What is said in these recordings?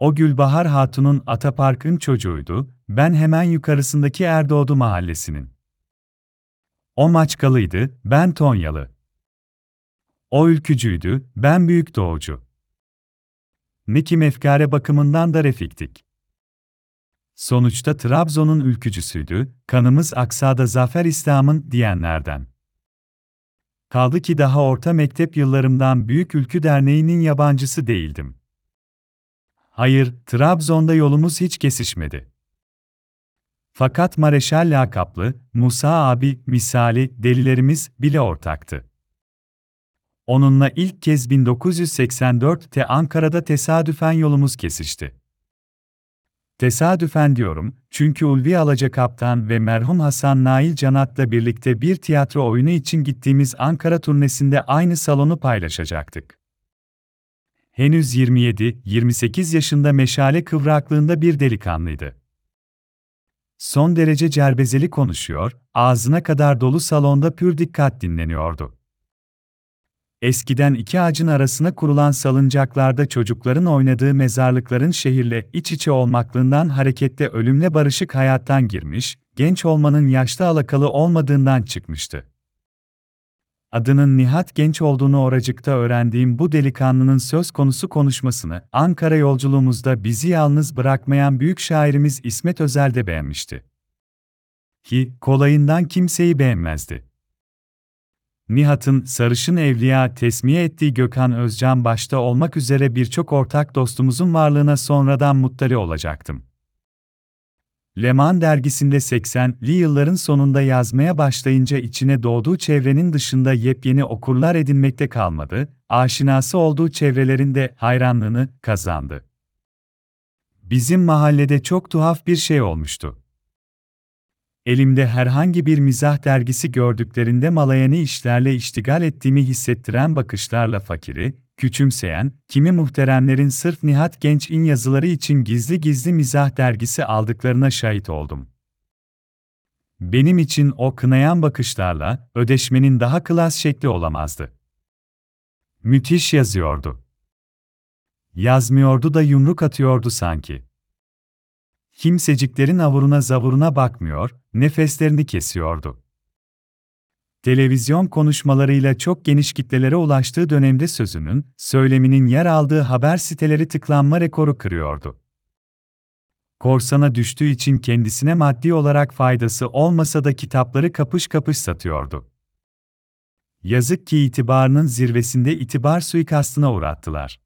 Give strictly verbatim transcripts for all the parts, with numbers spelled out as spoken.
O Gülbahar Hatun'un Atapark'ın çocuğuydu, ben hemen yukarısındaki Erdoğdu mahallesinin. O Maçkalıydı, ben Tonyalı. O ülkücüydü, ben Büyük Doğucu. Ne ki mefkare bakımından da refiktik. Sonuçta Trabzon'un ülkücüsüydü, kanımız aksada zafer İslam'ın diyenlerden. Kaldı ki daha orta mektep yıllarımdan Büyük Ülkü Derneği'nin yabancısı değildim. Hayır, Trabzon'da yolumuz hiç kesişmedi. Fakat Mareşal lakaplı, Musa abi misali delilerimiz bile ortaktı. Onunla ilk kez bin dokuz yüz seksen dörtte Ankara'da tesadüfen yolumuz kesişti. Tesadüfen diyorum, çünkü Ulvi Alacakaptan ve merhum Hasan Nail Canat'la birlikte bir tiyatro oyunu için gittiğimiz Ankara turnesinde aynı salonu paylaşacaktık. Henüz yirmi yedi yirmi sekiz yaşında meşale kıvraklığında bir delikanlıydı. Son derece cerbezeli konuşuyor, ağzına kadar dolu salonda pür dikkat dinleniyordu. Eskiden iki ağacın arasına kurulan salıncaklarda çocukların oynadığı mezarlıkların şehirle iç içe olmaklığından hareketle ölümle barışık hayattan girmiş, genç olmanın yaşta alakalı olmadığından çıkmıştı. Adının Nihat Genç olduğunu oracıkta öğrendiğim bu delikanlının söz konusu konuşmasını Ankara yolculuğumuzda bizi yalnız bırakmayan büyük şairimiz İsmet Özel de beğenmişti. Ki, kolayından kimseyi beğenmezdi. Nihat'ın sarışın evliya tesmiye ettiği Gökhan Özcan başta olmak üzere birçok ortak dostumuzun varlığına sonradan muttali olacaktım. Leman dergisinde seksenli yılların sonunda yazmaya başlayınca içine doğduğu çevrenin dışında yepyeni okurlar edinmekte kalmadı, aşinası olduğu çevrelerin de hayranlığını kazandı. Bizim mahallede çok tuhaf bir şey olmuştu. Elimde herhangi bir mizah dergisi gördüklerinde malayani işlerle iştigal ettiğimi hissettiren bakışlarla fakiri, küçümseyen, kimi muhteremlerin sırf Nihat Genç'in yazıları için gizli gizli mizah dergisi aldıklarına şahit oldum. Benim için o kınayan bakışlarla, ödeşmenin daha klas şekli olamazdı. Müthiş yazıyordu. Yazmıyordu da yumruk atıyordu sanki. Kimseciklerin avuruna zavuruna bakmıyor, nefeslerini kesiyordu. Televizyon konuşmalarıyla çok geniş kitlelere ulaştığı dönemde sözünün, söyleminin yer aldığı haber siteleri tıklanma rekoru kırıyordu. Korsana düştüğü için kendisine maddi olarak faydası olmasa da kitapları kapış kapış satıyordu. Yazık ki itibarının zirvesinde itibar suikastına uğrattılar.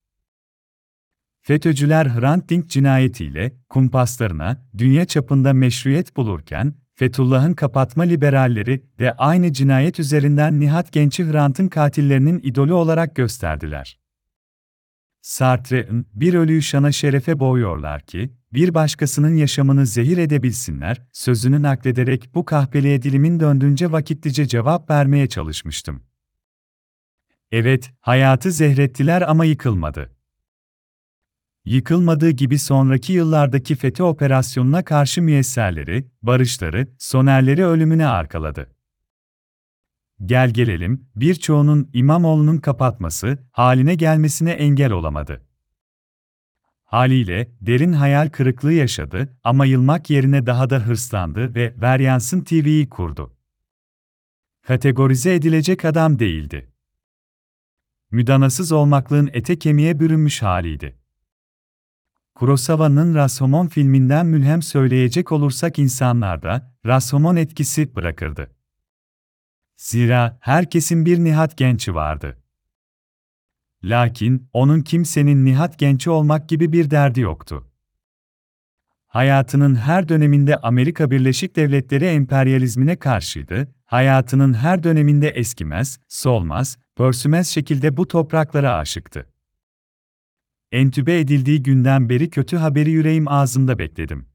FETÖ'cüler Hrant Dink cinayetiyle, kumpaslarına, dünya çapında meşruiyet bulurken, Fethullah'ın kapatma liberalleri de aynı cinayet üzerinden Nihat Genç'i Hrant'ın katillerinin idolü olarak gösterdiler. Sartre'ın, bir ölüyü şana şerefe boğuyorlar ki, bir başkasının yaşamını zehir edebilsinler, sözünü naklederek bu kahpeliğe dilimin döndüğünce vakitlice cevap vermeye çalışmıştım. Evet, hayatı zehrettiler ama yıkılmadı. Yıkılmadığı gibi sonraki yıllardaki FETÖ operasyonuna karşı müyesserleri, barışları, sonerleri ölümüne arkaladı. Gel gelelim, birçoğunun İmamoğlu'nun kapatması, haline gelmesine engel olamadı. Haliyle, derin hayal kırıklığı yaşadı ama yılmak yerine daha da hırslandı ve Veryansın T V'yi kurdu. Kategorize edilecek adam değildi. Müdanasız olmaklığın ete kemiğe bürünmüş haliydi. Kurosawa'nın Rashomon filminden mülhem söyleyecek olursak insanlarda Rashomon etkisi bırakırdı. Zira herkesin bir Nihat Genç'i vardı. Lakin onun kimsenin Nihat Genç'i olmak gibi bir derdi yoktu. Hayatının her döneminde Amerika Birleşik Devletleri emperyalizmine karşıydı, hayatının her döneminde eskimez, solmaz, pörsümez şekilde bu topraklara aşıktı. Entübe edildiği günden beri kötü haberi yüreğim ağzımda bekledim.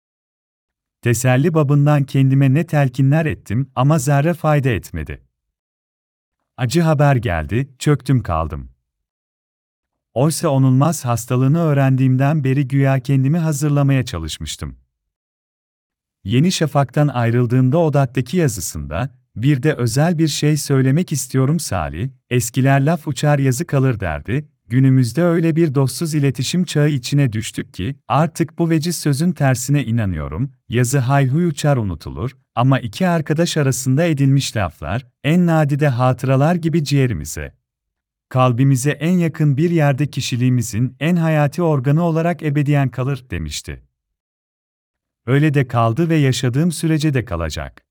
Teselli babından kendime ne telkinler ettim ama zerre fayda etmedi. Acı haber geldi, çöktüm kaldım. Oysa onulmaz hastalığını öğrendiğimden beri güya kendimi hazırlamaya çalışmıştım. Yeni Şafak'tan ayrıldığımda Odat'taki yazısında, bir de özel bir şey söylemek istiyorum Salih, eskiler laf uçar yazı kalır derdi, Günümüzde öyle bir dostsuz iletişim çağı içine düştük ki, artık bu veciz sözün tersine inanıyorum, yazı hayhuy uçar unutulur, ama iki arkadaş arasında edilmiş laflar, en nadide hatıralar gibi ciğerimize, kalbimize en yakın bir yerde kişiliğimizin en hayati organı olarak ebediyen kalır, demişti. Öyle de kaldı ve yaşadığım sürece de kalacak.